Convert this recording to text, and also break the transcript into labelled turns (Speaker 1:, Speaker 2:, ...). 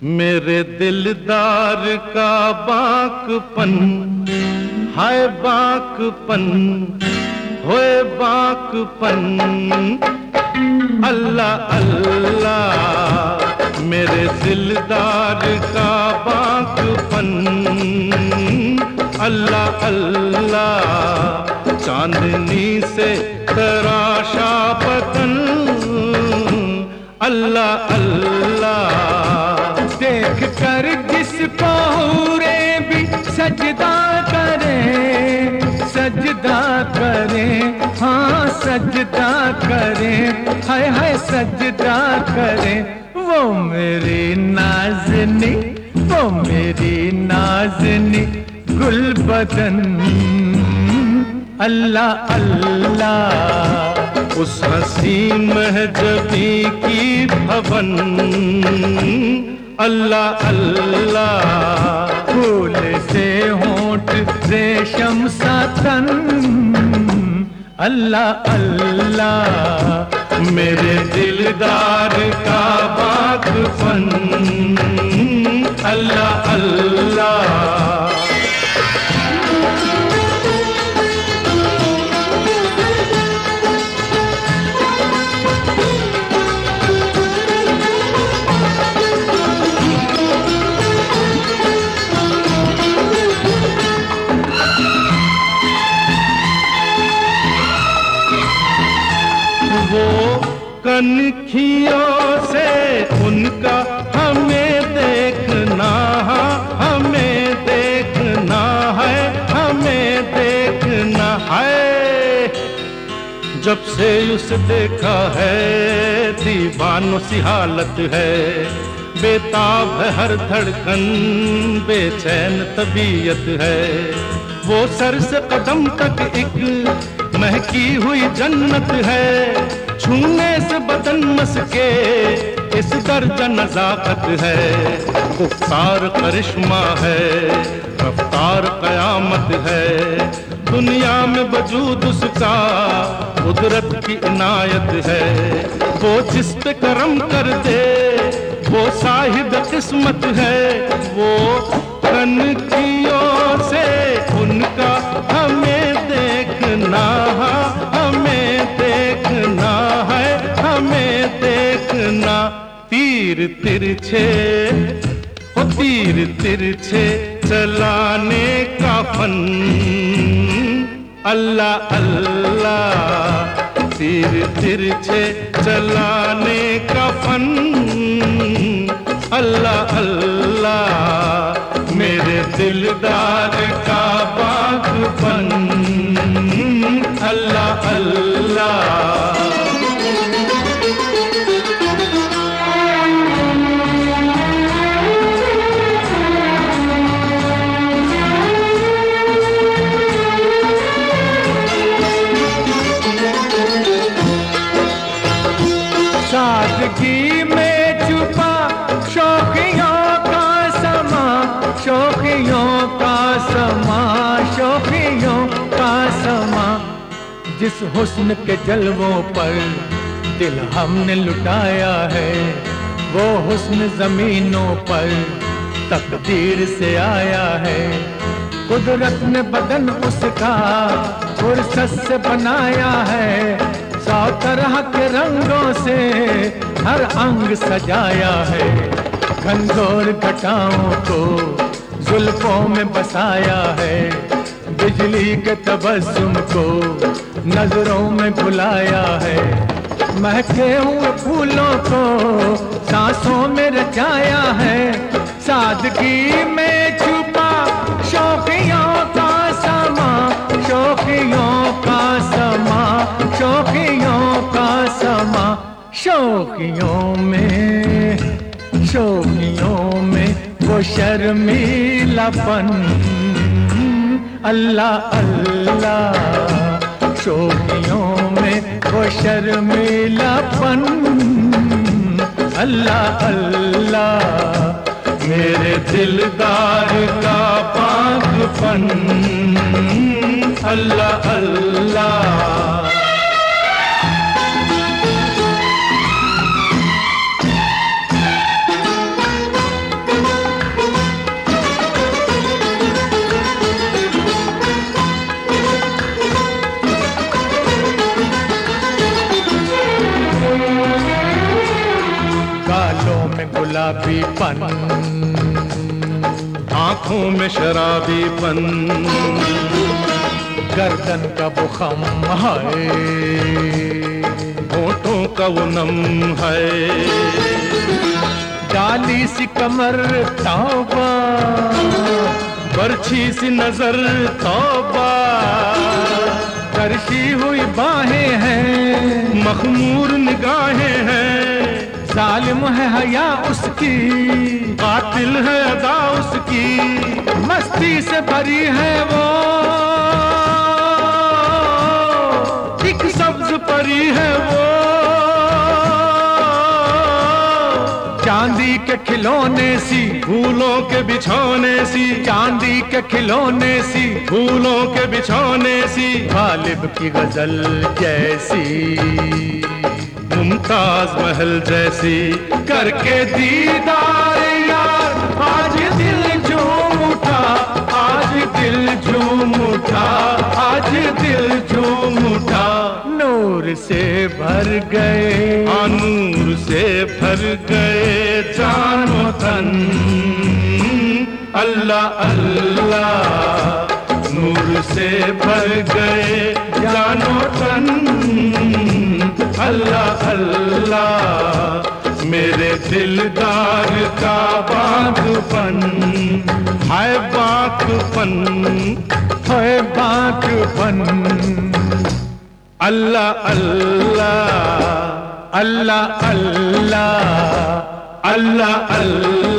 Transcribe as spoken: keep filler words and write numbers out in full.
Speaker 1: मेरे दिलदार का बाकपन, हाय बाकपन, होए बाकपन, अल्लाह अल्लाह। मेरे दिलदार का बाकपन, अल्लाह अल्लाह। चांदनी से तराशा पतन, अल्लाह अल्लाह।
Speaker 2: देख कर जिसको हूरे भी सजदा करें, सजदा करें, हाँ सजदा करें, हाय हाय सजदा करें। वो मेरी नाज़नी, वो मेरी नाज़नी गुलबदन, अल्लाह अल्लाह।
Speaker 1: उस हसी महजबी की भवन, अल्लाह अल्लाह।
Speaker 2: फूल से होंठ रेशम सा तन, अल्लाह अल्लाह।
Speaker 1: मेरे दिलदार का बाकपन, अल्लाह अल्लाह। वो कनखियों से उनका हमें देखना, हमें देखना है, हमें देखना है। जब से उसे देखा है दीवानों सी हालत है। बेताब है हर धड़कन, बेचैन तबीयत है। वो सर से कदम तक एक महकी हुई जन्नत है। छूने से बदन मस्के इस दर्जा नजाकत है। गुफ्तार करिश्मा है, रफ्तार कयामत है। दुनिया में वजूद उसका कुदरत की इनायत है। वो जिस पे करम कर दे वो साहिब किस्मत है। वो कनखियों से उनका हमें देखना, हमें देखना है, हमें देखना। तीर तिरछे हो तीर तिरछे चलाने का फन, अल्लाह अल्लाह। तीर तिरछे चलाने का फन, अल्लाह अल्लाह। मेरे दिलदार का बाकपन, अल्लाह अल्लाह।
Speaker 2: सादगी में छुपा शौकियों का समा, शौकियों का समा, शौकियों का समा। जिस हुस्न के जलवों पर दिल हमने लुटाया है, वो हुस्न जमीनों पर तकदीर से आया है। कुदरत ने बदन उसका फुर्सत से बनाया है। सौ तरह के रंगों से हर अंग सजाया है। घनघोर घटाओं को जुल्फों में बसाया है। बिजली के तबस्सुम को नजरों में बुलाया है। महके हुए फूलों को सांसों में रचाया है। सादगी में छुपा शौकियों का समा, शौकियों का समा, शौकियों का समा। शौकियों में, शौकियों में वो शर्मीलापन, अल्लाह अल्लाह। शौकियों में वो शर्मीलापन, अल्लाह अल्लाह।
Speaker 1: मेरे दिलदार का पाकपन, अल्लाह अल्लाह।
Speaker 2: गुलाबीपन,
Speaker 1: आंखों में शराबीपन,
Speaker 2: गर्दन का वो खम है,
Speaker 1: होठों का वो नम है,
Speaker 2: डाली सी कमर तौबा,
Speaker 1: बरछी सी नजर तौबा,
Speaker 2: तरशी हुई बाहें हैं,
Speaker 1: मखमूर निगाहें हैं,
Speaker 2: जालिम है हया उसकी,
Speaker 1: कातिल है अदा उसकी,
Speaker 2: मस्ती से भरी है वो,
Speaker 1: एक सब्ज परी है वो,
Speaker 2: चांदी के खिलौने सी,
Speaker 1: फूलों के बिछौने सी,
Speaker 2: चांदी के खिलौने सी,
Speaker 1: फूलों के बिछौने सी,
Speaker 2: गालिब की गजल जैसी,
Speaker 1: मुमताज महल जैसी,
Speaker 2: करके दीदार यार आज दिल झूम उठा, आज दिल झूम उठा, आज दिल झूम उठा, नूर से भर गए,
Speaker 1: आ नूर से भर गए जानो तन, अल्लाह अल्लाह, नूर से भर गए जानो तन, अल्लाह अल्लाह, मेरे दिलदार का बागपन है बागपन,
Speaker 2: है बागपन,
Speaker 1: अल्लाह अल्लाह,
Speaker 2: अल्लाह अल्लाह,
Speaker 1: अल्लाह अल्लाह।